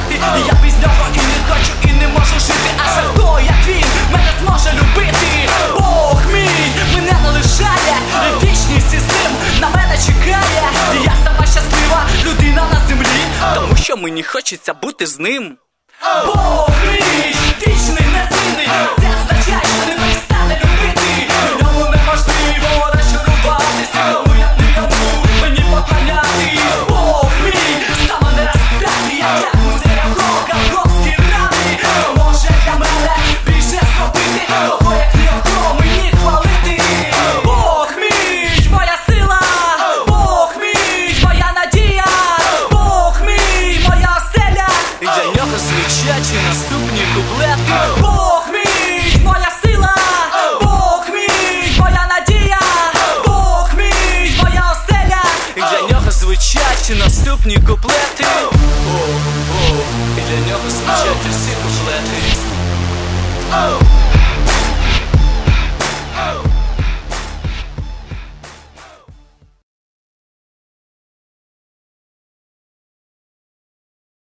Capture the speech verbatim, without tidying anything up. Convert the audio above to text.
прощати. І я без нього і не хочу, і не можу жити. А ще хто, як він, мене зможе любити? Бог мій мене не лишає, і вічність із ним на мене чекає. І я сама щаслива людина на землі, тому що мені хочеться бути з ним. Бог мій, вічний, незмінний, це означає, що не перестане любити. В ньому неможливо розчаруватися, тому я не йому мені поклонятись. Бог мій, саме не розп'яти, я тягнуся його ганговські рани. Хто може для мене більше зробити, кого як не його мені хвалити? Бог мій, моя сила, Бог мій, моя надія, Бог мій, моя оселя. І для нього звучать і наступні куплети. Бог мій, моя сила, Бог мій, моя надія, Бог мій, моя оселя. І для нього звучать і наступні куплети. О, о, і для нього звучать усі куплети.